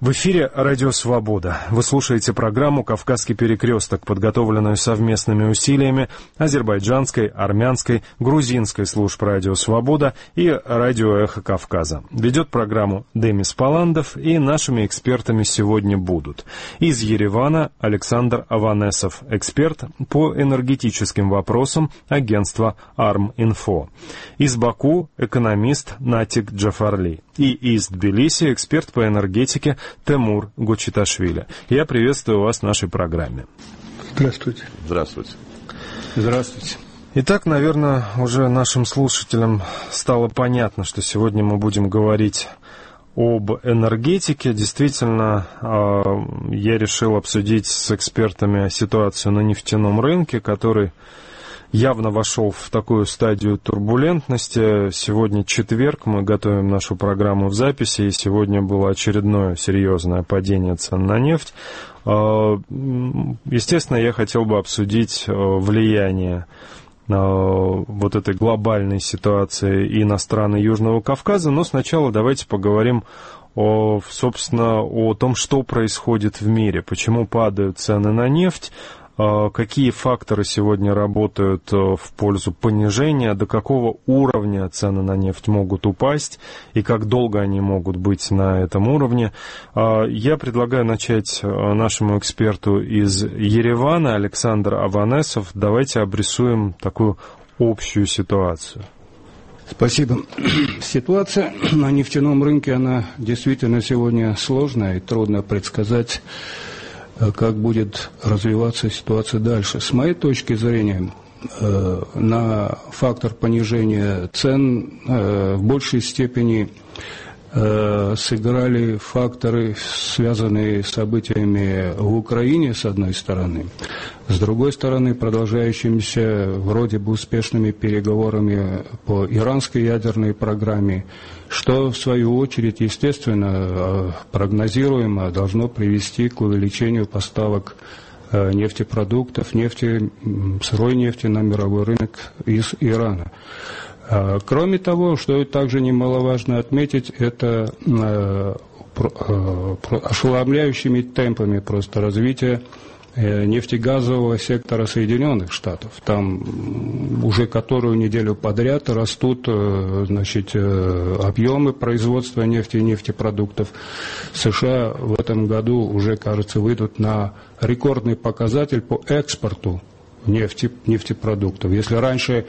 В эфире «Радио Свобода». Вы слушаете программу «Кавказский перекресток», подготовленную совместными усилиями азербайджанской, армянской, грузинской служб «Радио Свобода» и «Радио Эхо Кавказа». Ведет программу Демис Паландов, и нашими экспертами сегодня будут: из Еревана Александр Аванесов, эксперт по энергетическим вопросам агентства «Арм-Инфо». Из Баку экономист Натик Джафарли. И из Тбилиси эксперт по энергетике Темур Гучиташвили. Я приветствую вас в нашей программе. Здравствуйте. Здравствуйте. Здравствуйте. Итак, наверное, уже нашим слушателям стало понятно, что сегодня мы будем говорить об энергетике. Действительно, я решил обсудить с экспертами ситуацию на нефтяном рынке, который явно вошел в такую стадию турбулентности. Сегодня четверг, мы готовим нашу программу в записи, и сегодня было очередное серьезное падение цен на нефть. Естественно, я хотел бы обсудить влияние вот этой глобальной ситуации и на страны Южного Кавказа, но сначала давайте поговорим собственно, о том, что происходит в мире, почему падают цены на нефть, какие факторы сегодня работают в пользу понижения, до какого уровня цены на нефть могут упасть и как долго они могут быть на этом уровне. Я предлагаю начать нашему эксперту из Еревана, Александр Аванесов. Давайте обрисуем такую общую ситуацию. Спасибо. Ситуация на нефтяном рынке, она действительно сегодня сложная и трудно предсказать, как будет развиваться ситуация дальше. С моей точки зрения, на фактор понижения цен в большей степени сыграли факторы, связанные с событиями в Украине, с одной стороны, с другой стороны, продолжающимися вроде бы успешными переговорами по иранской ядерной программе, что, в свою очередь, естественно, прогнозируемо должно привести к увеличению поставок нефтепродуктов, сырой нефти на мировой рынок из Ирана. Кроме того, что также немаловажно отметить, это ошеломляющими темпами просто развития нефтегазового сектора Соединенных Штатов. Там уже которую неделю подряд растут, объемы производства нефти и нефтепродуктов. США в этом году уже, кажется, выйдут на рекордный показатель по экспорту нефтепродуктов. Если раньше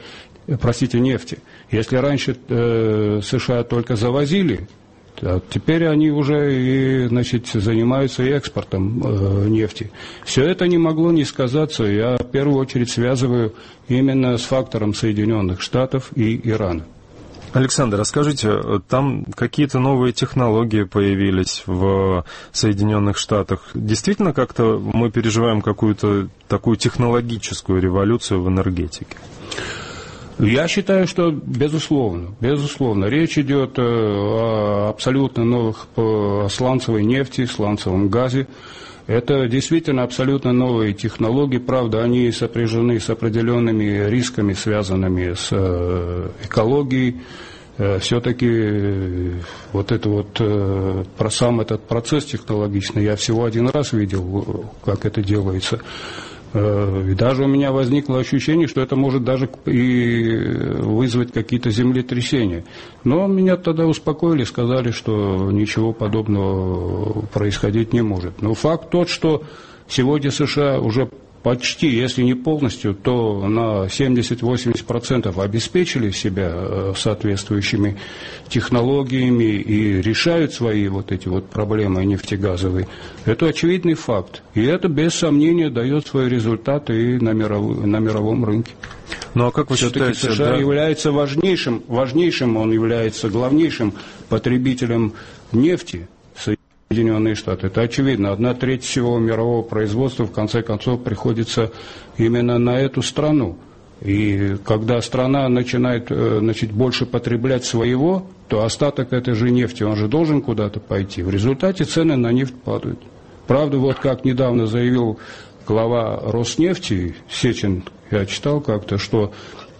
США только завозили, теперь они уже занимаются и экспортом нефти. Все это не могло не сказаться. Я в первую очередь связываю именно с фактором Соединенных Штатов и Ирана. Александр, расскажите, там какие-то новые технологии появились в Соединенных Штатах? Действительно, как-то мы переживаем какую-то такую технологическую революцию в энергетике? Я считаю, что безусловно. Речь идет о абсолютно новых, о сланцевой нефти, сланцевом газе. Это действительно абсолютно новые технологии. Правда, они сопряжены с определенными рисками, связанными с экологией. Все-таки про сам этот процесс технологичный я всего один раз видел, как это делается. И даже у меня возникло ощущение, что это может даже и вызвать какие-то землетрясения. Но меня тогда успокоили, сказали, что ничего подобного происходить не может. Но факт тот, что сегодня США уже почти, если не полностью, то на 70-80% обеспечили себя соответствующими технологиями и решают свои эти проблемы нефтегазовые. Это очевидный факт. И это, без сомнения, дает свои результаты и на мировом рынке. Ну, а как вы все-таки считаете, США является важнейшим, он является главнейшим потребителем нефти. Соединенные Штаты. Это очевидно. 1/3 всего мирового производства в конце концов приходится именно на эту страну. И когда страна начинает больше потреблять своего, то остаток этой же нефти, он же должен куда-то пойти. В результате цены на нефть падают. Правда, как недавно заявил глава Роснефти, Сечин, я читал как-то, что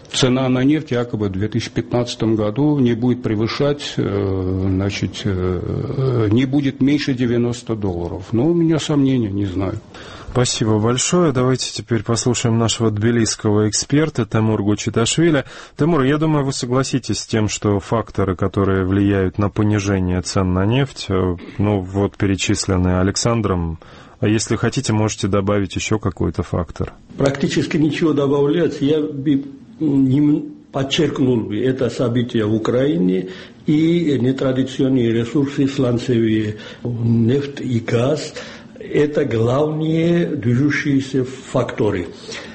цена на нефть якобы в 2015 году не будет превышать, не будет меньше $90. Но у меня сомнения, не знаю. Спасибо большое. Давайте теперь послушаем нашего тбилисского эксперта Тимур Гучиташвили. Тимур, я думаю, вы согласитесь с тем, что факторы, которые влияют на понижение цен на нефть, перечисленные Александром, а если хотите, можете добавить еще какой-то фактор. Практически ничего добавлять. Я бы подчеркнул это событие в Украине и нетрадиционные ресурсы, сланцевые нефть и газ. Это главные движущиеся факторы.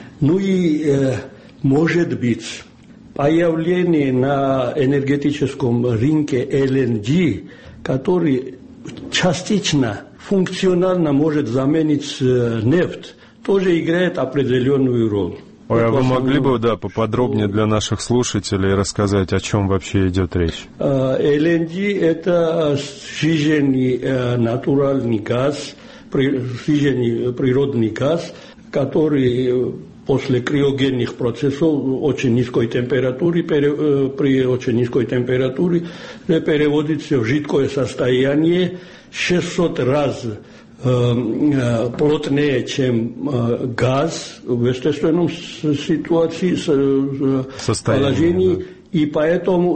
Может быть, появление на энергетическом рынке LNG, который частично, функционально может заменить нефть, тоже играет определенную роль. А вы могли бы, поподробнее для наших слушателей рассказать, о чем вообще идет речь? LNG – это сжиженный натуральный газ, природный газ, который после криогенных процессов очень низкой температуры, при очень низкой температуре переводится в жидкое состояние 600 раз плотнее, чем газ в естественном положении, и поэтому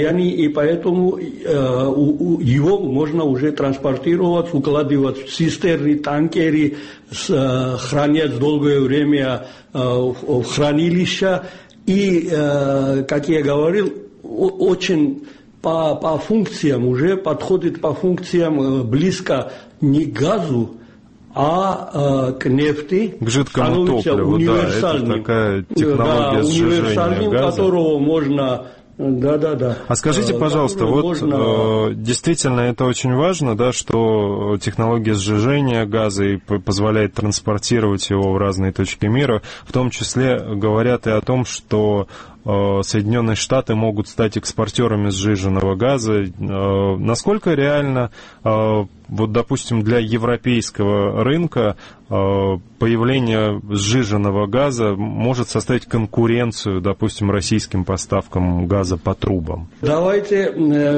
его можно уже транспортировать, укладывать в цистерны, танкеры, хранять долгое время в хранилища. И, как я говорил, очень по функциям уже подходит по функциям близко не к газу, а к нефти, к жидкому топливу, это такая технология сжижения газа, которого можно... А скажите, пожалуйста, действительно это очень важно, что технология сжижения газа и позволяет транспортировать его в разные точки мира, в том числе говорят и о том, что Соединенные Штаты могут стать экспортерами сжиженного газа. Насколько реально, допустим, для европейского рынка появление сжиженного газа может составить конкуренцию, допустим, российским поставкам газа по трубам? Давайте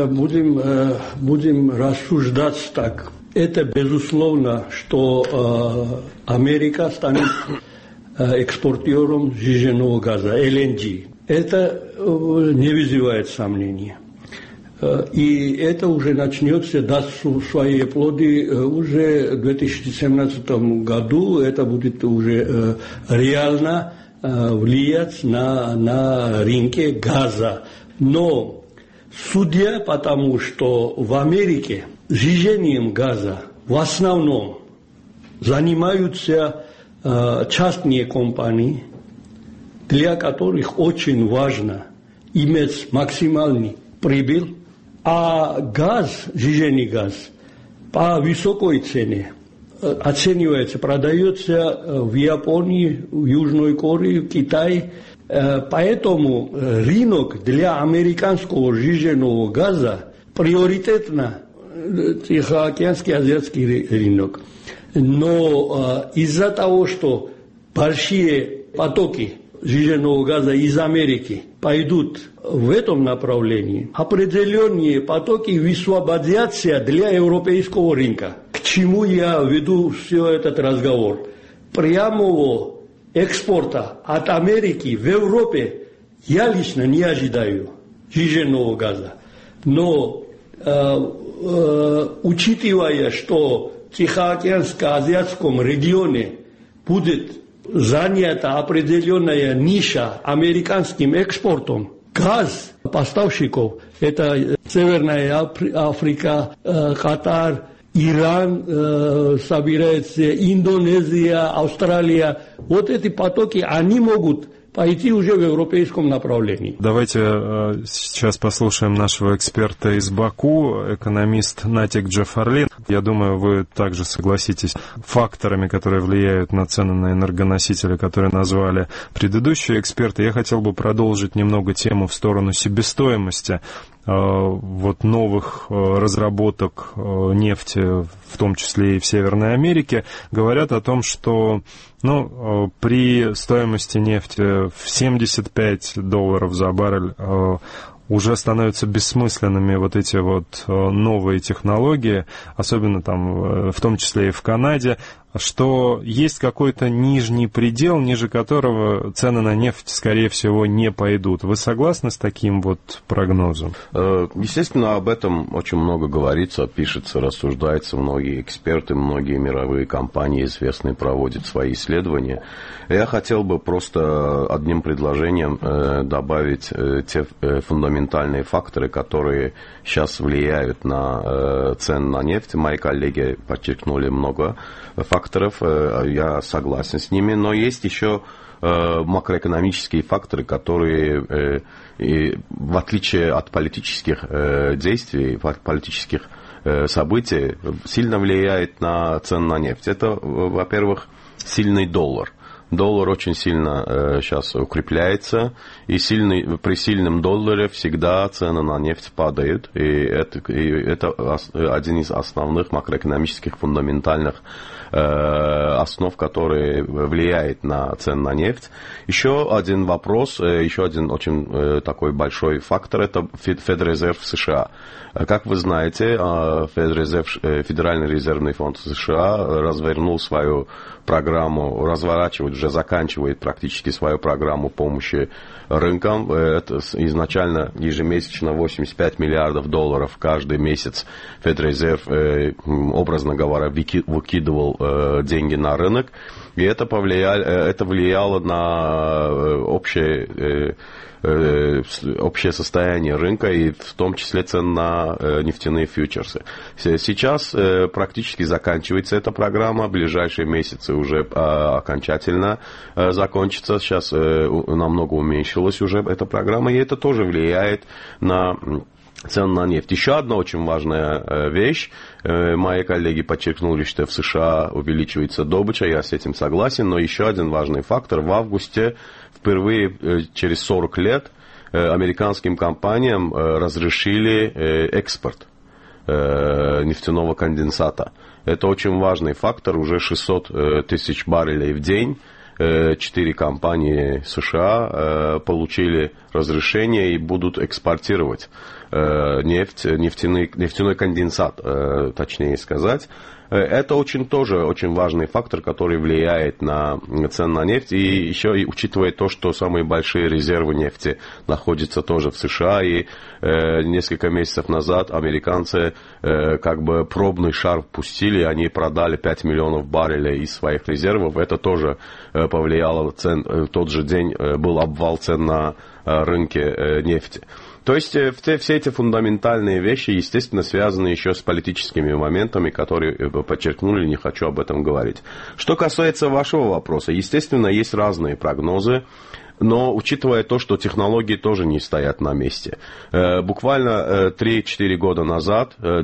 будем рассуждать так. Это безусловно, что Америка станет экспортером сжиженного газа, LNG. Это не вызывает сомнений. И это уже начнется, даст свои плоды уже в 2017 году. Это будет уже реально влиять на рынке газа. Но судя по тому, что в Америке сжижением газа в основном занимаются частные компании, для которых очень важно иметь максимальный прибыль, а газ, сжиженный газ, по высокой цене оценивается, продается в Японии, в Южной Корее, в Китае. Поэтому рынок для американского сжиженного газа приоритетно Тихоокеанский азиатский рынок. Но из-за того, что большие потоки сжиженного газа из Америки пойдут в этом направлении, определенные потоки высвободятся для европейского рынка. К чему я веду все этот разговор? Прямого экспорта от Америки в Европе я лично не ожидаю сжиженного газа. Но учитывая, что в Тихоокеанско-азиатском регионе будет занята определенная ниша американским экспортом, газ поставщиков, это Северная Африка, Катар, Иран собирается, Индонезия, Австралия, вот эти потоки, они могут пойти уже в европейском направлении. Давайте сейчас послушаем нашего эксперта из Баку, экономист Натик Джафарлин. Я думаю, вы также согласитесь с факторами, которые влияют на цены на энергоносители, которые назвали предыдущие эксперты. Я хотел бы продолжить немного тему в сторону себестоимости вот новых разработок нефти, в том числе и в Северной Америке, говорят о том, что при стоимости нефти в $75 за баррель уже становятся бессмысленными вот эти вот новые технологии, особенно там, в том числе и в Канаде, что есть какой-то нижний предел, ниже которого цены на нефть, скорее всего, не пойдут. Вы согласны с таким вот прогнозом? Естественно, об этом очень много говорится, пишется, рассуждается. Многие эксперты, многие мировые компании известные проводят свои исследования. Я хотел бы просто одним предложением добавить те фундаментальные факторы, которые сейчас влияют на цены на нефть. Мои коллеги подчеркнули много факторов, я согласен с ними, но есть еще макроэкономические факторы, которые, в отличие от политических действий, политических событий, сильно влияют на цены на нефть. Это, во-первых, сильный доллар. Доллар очень сильно сейчас укрепляется, и при сильном долларе всегда цены на нефть падают. И это один из основных макроэкономических фундаментальных основ, которые влияют на цены на нефть. Еще один вопрос, еще один очень такой большой фактор, это Федрезерв США. Как вы знаете, Федеральный резервный фонд США развернул свою программу, уже заканчивает практически свою программу помощи рынкам. Это изначально ежемесячно $85 миллиардов каждый месяц Федрезерв, образно говоря, выкидывал деньги на рынок. И это влияло на общее состояние рынка, и в том числе цен на нефтяные фьючерсы. Сейчас практически заканчивается эта программа, в ближайшие месяцы уже окончательно закончится. Сейчас намного уменьшилась уже эта программа, и это тоже влияет на цены на нефть. Еще одна очень важная вещь. Мои коллеги подчеркнули, что в США увеличивается добыча, я с этим согласен, но еще один важный фактор. В августе впервые через 40 лет американским компаниям разрешили экспорт нефтяного конденсата. Это очень важный фактор, уже 600 тысяч баррелей в день. 4 компании США получили разрешение и будут экспортировать нефтяной конденсат, точнее сказать. Это тоже очень важный фактор, который влияет на цены на нефть. И еще и учитывая то, что самые большие резервы нефти находятся тоже в США. И несколько месяцев назад американцы как бы пробный шар пустили. Они продали 5 миллионов баррелей из своих резервов. Это тоже повлияло. В тот же день был обвал цен на рынке нефти. То есть все эти фундаментальные вещи, естественно, связаны еще с политическими моментами, которые подчеркнули, не хочу об этом говорить. Что касается вашего вопроса, естественно, есть разные прогнозы, но учитывая то, что технологии тоже не стоят на месте. Буквально 3-4 года назад, в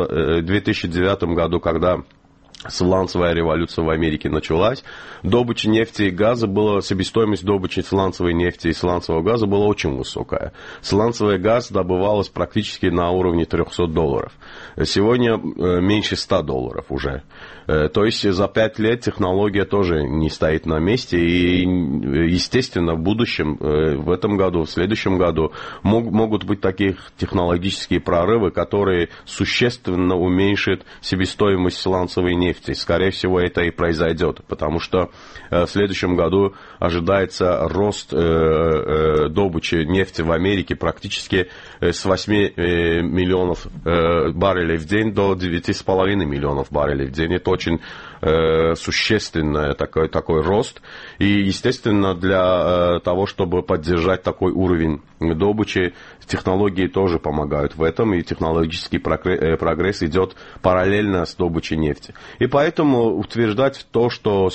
2009 году, когда сланцевая революция в Америке началась, добыча нефти и газа себестоимость добычи сланцевой нефти и сланцевого газа была очень высокая. Сланцевый газ добывалось практически на уровне $300. Сегодня меньше $100 уже. То есть за 5 лет технология тоже не стоит на месте. И, естественно, в будущем, в этом году, в следующем году могут быть такие технологические прорывы, которые существенно уменьшат себестоимость сланцевой нефти. Скорее всего, это и произойдет, потому что в следующем году ожидается рост добычи нефти в Америке практически с 8 миллионов баррелей в день до 9,5 миллионов баррелей в день. Это очень существенный такой рост. И, естественно, для того, чтобы поддержать такой уровень добычи, технологии тоже помогают в этом, и технологический прогресс идет параллельно с добычей нефти. И поэтому утверждать то, что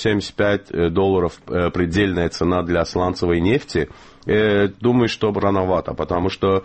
$75 предельная цена для сланцевой нефти, думаю, что рановато, потому что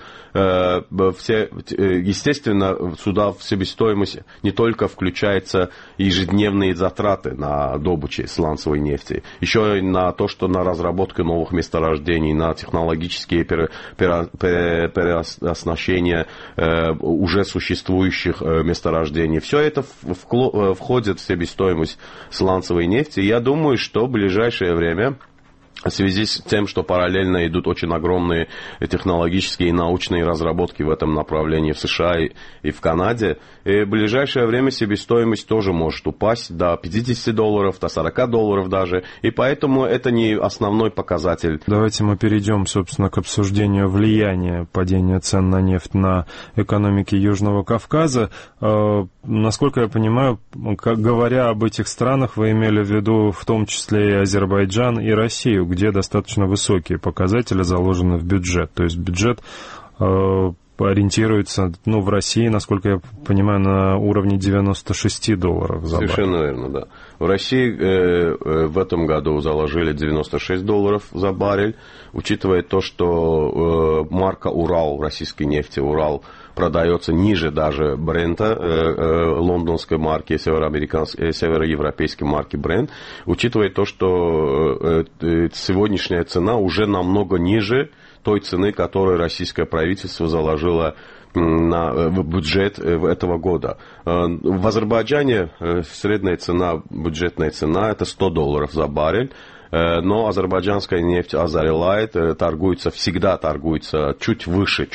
естественно, сюда в себестоимость не только включаются ежедневные затраты на добычу сланцевой нефти, еще и на то, что на разработку новых месторождений, на технологические переоснащение уже существующих месторождений. Все это входит в себестоимость сланцевой нефти. Я думаю, что в ближайшее время, в связи с тем, что параллельно идут очень огромные технологические и научные разработки в этом направлении в США и в Канаде, и в ближайшее время себестоимость тоже может упасть до $50, до $40 даже, и поэтому это не основной показатель. Давайте мы перейдем, собственно, к обсуждению влияния падения цен на нефть на экономики Южного Кавказа. Насколько я понимаю, говоря об этих странах, вы имели в виду в том числе и Азербайджан, и Россию, где достаточно высокие показатели заложены в бюджет. То есть бюджет ориентируется, в России, насколько я понимаю, на уровне $96 за баррель. Совершенно верно, да. В России в этом году заложили $96 за баррель, учитывая то, что марка Урал, российской нефти Урал, продается ниже даже Брента, лондонской марки, североевропейской марки Брент, учитывая то, что сегодняшняя цена уже намного ниже той цены, которую российское правительство заложило в бюджет этого года. В Азербайджане средняя цена, бюджетная цена, это $100 за баррель. Но азербайджанская нефть Азарилайт всегда торгуется чуть выше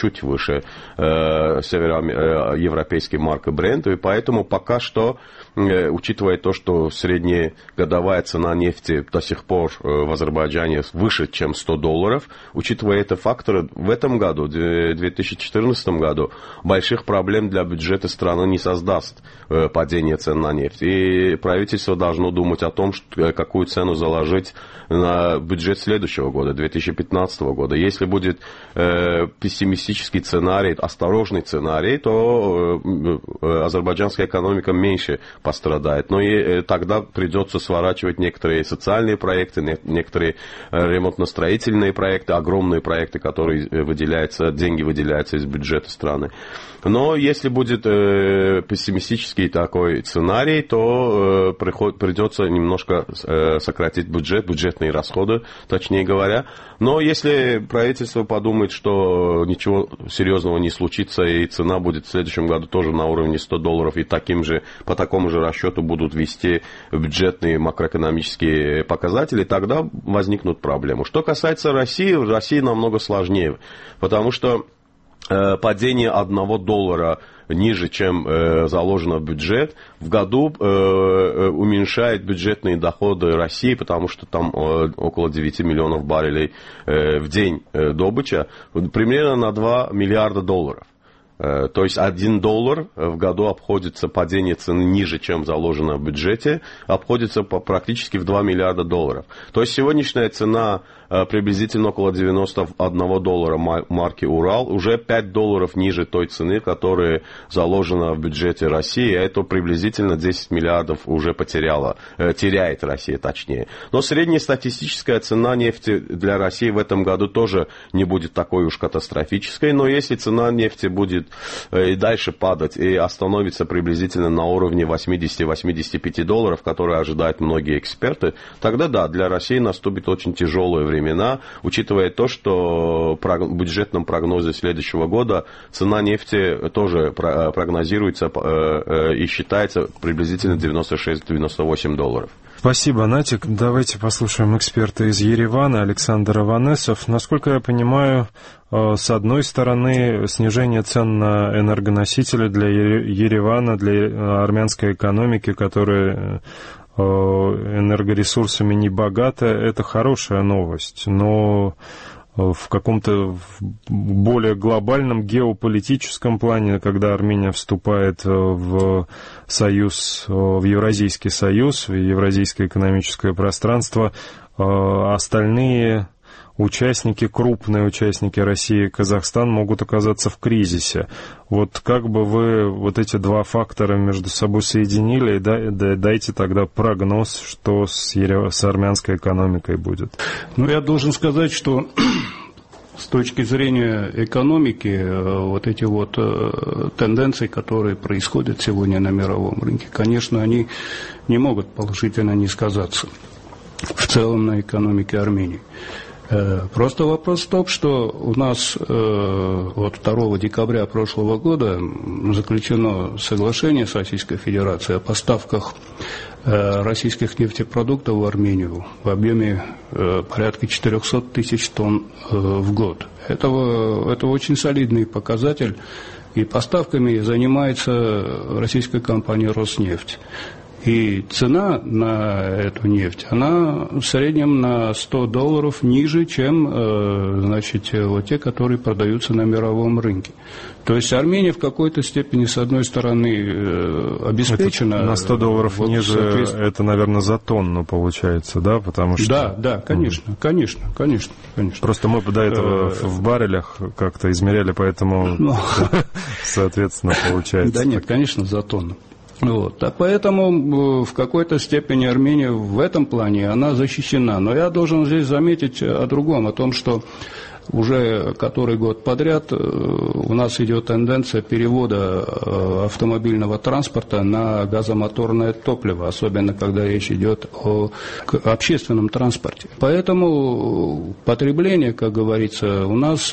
североевропейской марки Brent, и поэтому пока что, учитывая то, что средняя годовая цена нефти до сих пор в Азербайджане выше, чем $100, учитывая это фактор, в этом году, в 2014 году, больших проблем для бюджета страны не создаст падение цен на нефть. И правительство должно думать о том, какую цену заложить на бюджет следующего года, 2015 года. Если будет пессимистический сценарий, осторожный сценарий, то азербайджанская экономика меньше пострадает. Но и тогда придется сворачивать некоторые социальные проекты, некоторые ремонтно-строительные проекты, огромные проекты, которые деньги выделяются из бюджета страны. Но если будет пессимистический такой сценарий, то придется немножко сократить бюджетные расходы, точнее говоря. Но если правительство подумает, что ничего серьезного не случится, и цена будет в следующем году тоже на уровне $100, и по такому же расчету будут вести бюджетные макроэкономические показатели, тогда возникнут проблемы. Что касается России, в России намного сложнее, потому что падение $1 ниже, чем заложено в бюджет, в году уменьшает бюджетные доходы России, потому что там около 9 миллионов баррелей в день добыча, примерно на $2 миллиарда. То есть $1 в году обходится, падение цены ниже, чем заложено в бюджете, обходится практически в $2 миллиарда. То есть сегодняшняя цена приблизительно около $91 марки Урал, уже $5 ниже той цены, которая заложена в бюджете России. Это приблизительно 10 миллиардов уже теряет Россия, точнее. Но среднестатистическая цена нефти для России в этом году тоже не будет такой уж катастрофической. Но если цена нефти будет и дальше падать и остановится приблизительно на уровне $80-85, которые ожидают многие эксперты, тогда да, для России наступит очень тяжелое время. Учитывая то, что в бюджетном прогнозе следующего года цена нефти тоже прогнозируется и считается приблизительно $96-98. Спасибо, Натик. Давайте послушаем эксперта из Еревана, Александр Аванесов. Насколько я понимаю, с одной стороны, снижение цен на энергоносители для Еревана, для армянской экономики, которая энергоресурсами не богата, это хорошая новость, но в каком-то более глобальном геополитическом плане, когда Армения вступает в союз, в Евразийский союз, в Евразийское экономическое пространство, остальные участники, крупные участники России и Казахстан могут оказаться в кризисе. Вот как бы вы вот эти два фактора между собой соединили, и дайте тогда прогноз, что с армянской экономикой будет. Я должен сказать, что с точки зрения экономики, вот эти вот тенденции, которые происходят сегодня на мировом рынке, конечно, они не могут положительно не сказаться в целом на экономике Армении. Просто вопрос в том, что у нас вот 2 декабря прошлого года заключено соглашение с Российской Федерацией о поставках российских нефтепродуктов в Армению в объеме порядка 400 тысяч тонн в год. Это очень солидный показатель, и поставками занимается российская компания «Роснефть». И цена на эту нефть, она в среднем на $100 ниже, чем, значит, вот те, которые продаются на мировом рынке. То есть Армения в какой-то степени, с одной стороны, обеспечена... Это на $100 вот, ниже, это, наверное, за тонну получается, да? Потому что... Да, конечно. Просто мы до этого в баррелях как-то измеряли, поэтому, соответственно, получается... Да нет, конечно, за тонну. Вот. А поэтому в какой-то степени Армения в этом плане она защищена. Но я должен здесь заметить о другом, о том, что уже который год подряд у нас идет тенденция перевода автомобильного транспорта на газомоторное топливо, особенно когда речь идет о общественном транспорте. Поэтому потребление, как говорится, у нас,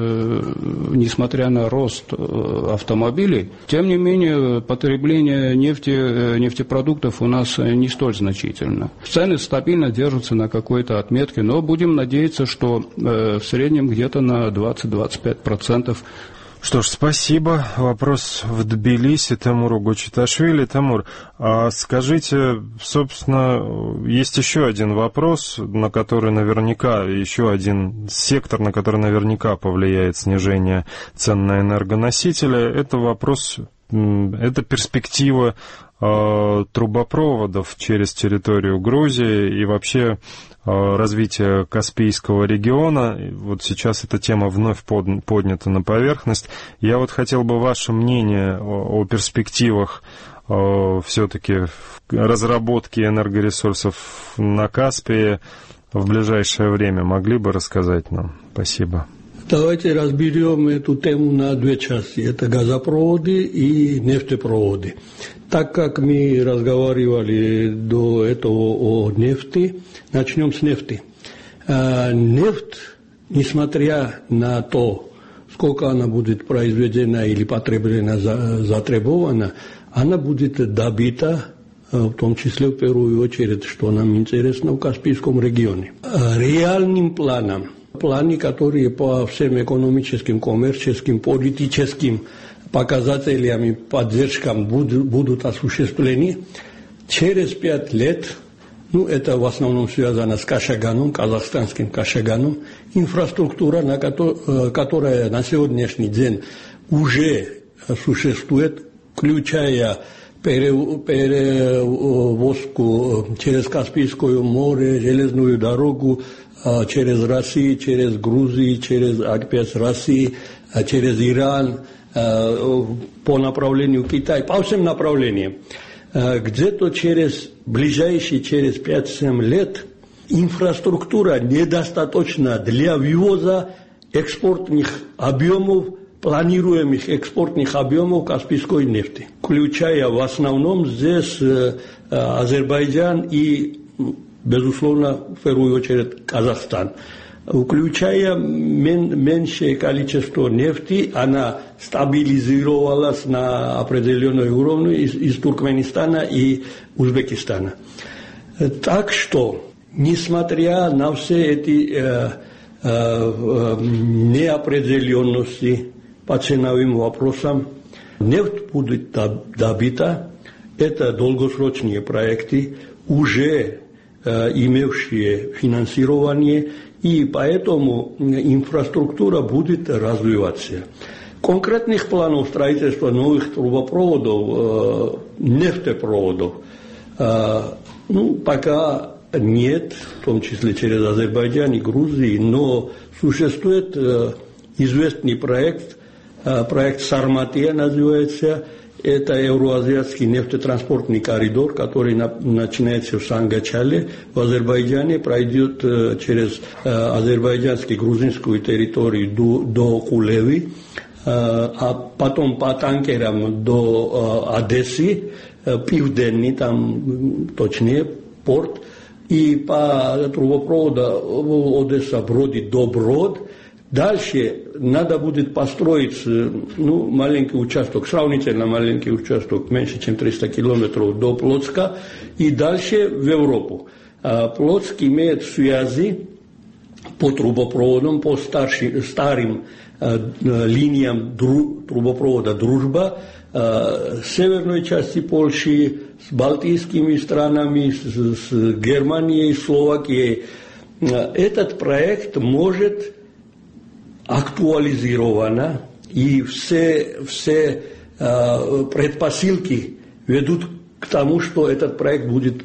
несмотря на рост автомобилей, тем не менее потребление нефтепродуктов у нас не столь значительно. Цены стабильно держатся на какой-то отметке, но будем надеяться, что в среднем где-то на 20-25%. Что ж, спасибо. Вопрос в Тбилиси Темуру Гочиташвили. Темур, скажите, собственно, есть еще один вопрос, на который наверняка, еще один сектор, на который наверняка повлияет снижение цен на энергоносители. Это вопрос, это перспектива трубопроводов через территорию Грузии и вообще развитие Каспийского региона. Вот сейчас эта тема вновь поднята на поверхность. Я вот хотел бы ваше мнение о перспективах все-таки разработки энергоресурсов на Каспии в ближайшее время. Могли бы рассказать нам? Спасибо. Давайте разберем эту тему на две части. Это газопроводы и нефтепроводы. Так как мы разговаривали до этого о нефти, начнем с нефти. Нефть, несмотря на то, сколько она будет произведена или потребляна, затребована, она будет добита, в том числе в первую очередь, что нам интересно, в Каспийском регионе. Реальным планом, планы, которые по всем экономическим, коммерческим, политическим показателям и поддержкам будут осуществлены, через 5 лет, это в основном связано с Кашаганом, казахстанским Кашаганом, инфраструктура, которая на сегодняшний день уже существует, включая перевозку через Каспийское море, железную дорогу, через Россию, через Грузию, через опять Россию, через Иран, по направлению Китая, по всем направлениям. Где-то через 5-7 лет инфраструктура недостаточна для ввоза экспортных объемов, планируемых экспортных объемов Каспийской нефти, включая в основном здесь Азербайджан и, безусловно, в первую очередь Казахстан. Включая меньшее количество нефти, она стабилизировалась на определенной уровне из Туркменистана и Узбекистана. Так что, несмотря на все эти неопределенности по ценовым вопросам, нефть будет добита. Это долгосрочные проекты, уже имевшие финансирование, и поэтому инфраструктура будет развиваться. Конкретных планов строительства новых трубопроводов, нефтепроводов, пока нет, в том числе через Азербайджан и Грузию, но существует известный проект Сарматия называется. Это Евроазиатский нефтетранспортный коридор, который начинается в Сангачале, в Азербайджане, пройдет через азербайджанскую грузинскую территорию до Кулеви, а потом по танкерам до Одессы, Пивденный, там точнее, порт, и по трубопроводу Одесса-Броди-Доброд. Дальше надо будет построить маленький участок, сравнительно маленький участок, меньше чем 300 километров до Плотска, и дальше в Европу. Плотск имеет связи по трубопроводам, по старым линиям трубопровода «Дружба», с северной части Польши, с балтийскими странами, с Германией, Словакией. Этот проект может актуализировано, и все предпосылки ведут к тому, что этот проект будет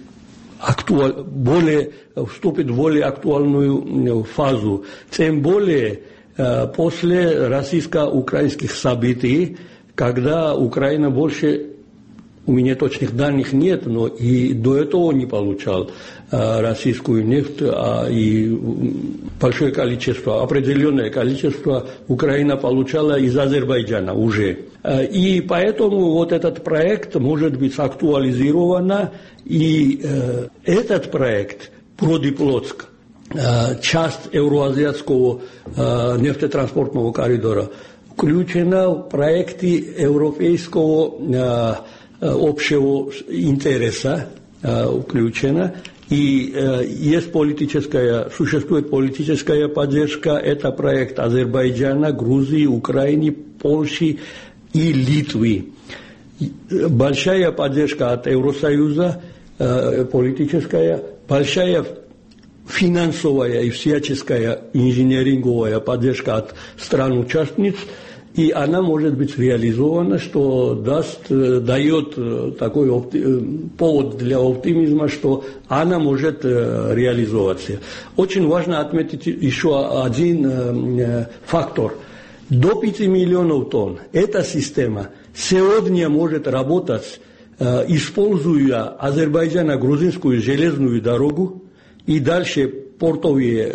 вступит в более актуальную фазу. Тем более после российско-украинских событий, когда Украина больше, у меня точных данных нет, но и до этого не получал российскую нефть, и большое количество, определенное количество Украина получала из Азербайджана уже. И поэтому вот этот проект может быть актуализирован, и этот проект Броди-Плотск, часть Евроазиатского нефтетранспортного коридора, включена в проекты европейского общего интереса, включена. И существует политическая поддержка. Это проект Азербайджана, Грузии, Украины, Польши и Литвы. Большая поддержка от Евросоюза, политическая, большая финансовая и всяческая инженеринговая поддержка от стран-участниц, и она может быть реализована, что дает такой повод для оптимизма, что она может реализоваться. Очень важно отметить еще один фактор. До 5 миллионов тонн эта система сегодня может работать, используя азербайджано-грузинскую железную дорогу и дальше портовые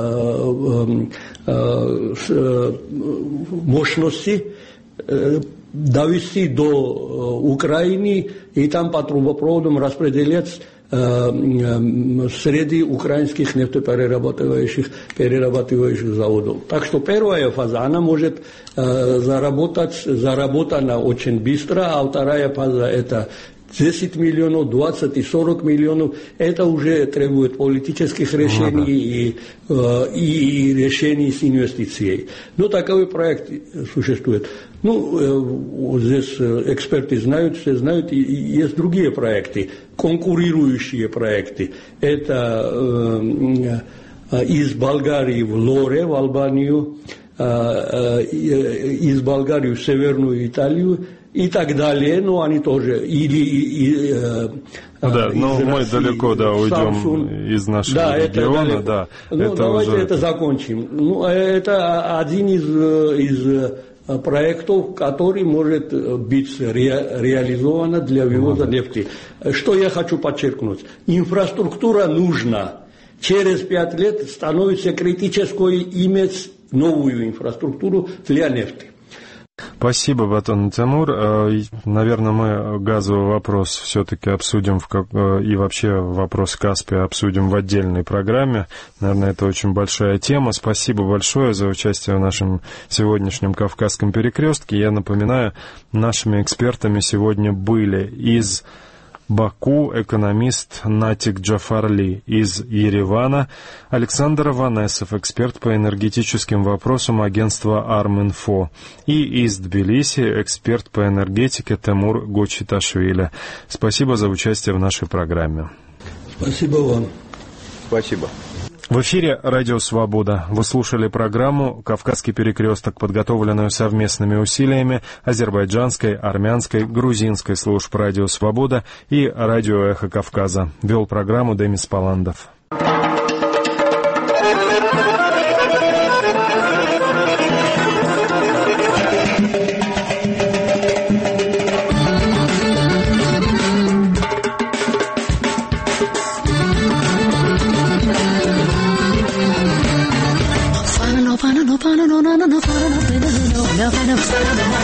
мощности довести до Украины и там по трубопроводам распределять среди украинских нефтеперерабатывающих заводов. Так что первая фаза, она может заработана очень быстро, а вторая фаза это 10 миллионов, 20 и 40 миллионов, это уже требует политических решений и решений с инвестицией. Но такой проект существует. Вот здесь эксперты знают, все знают, и есть другие проекты, конкурирующие проекты. Это из Болгарии в Лоре, в Албанию, из Болгарии в Северную Италию, и так далее, но они тоже мы далеко уйдем из нашего региона. Давайте это закончим. Это один из проектов, который может быть реализован для вывоза нефти. Что я хочу подчеркнуть? Инфраструктура нужна. Через 5 лет становится критической иметь новую инфраструктуру для нефти. Спасибо, Батон Тимур. Наверное, мы газовый вопрос все-таки обсудим, и вообще вопрос Каспия обсудим в отдельной программе. Наверное, это очень большая тема. Спасибо большое за участие в нашем сегодняшнем Кавказском перекрестке. Я напоминаю, нашими экспертами сегодня были из Баку экономист Натик Джафарли, из Еревана Александр Ванесов, эксперт по энергетическим вопросам агентства Арминфо, и из Тбилиси эксперт по энергетике Тимур Гочиташвили. Спасибо за участие в нашей программе. Спасибо вам. Спасибо. В эфире «Радио Свобода». Вы слушали программу «Кавказский перекресток», подготовленную совместными усилиями азербайджанской, армянской, грузинской служб «Радио Свобода» и «Радио Эхо Кавказа». Вел программу Демис Паландов. No,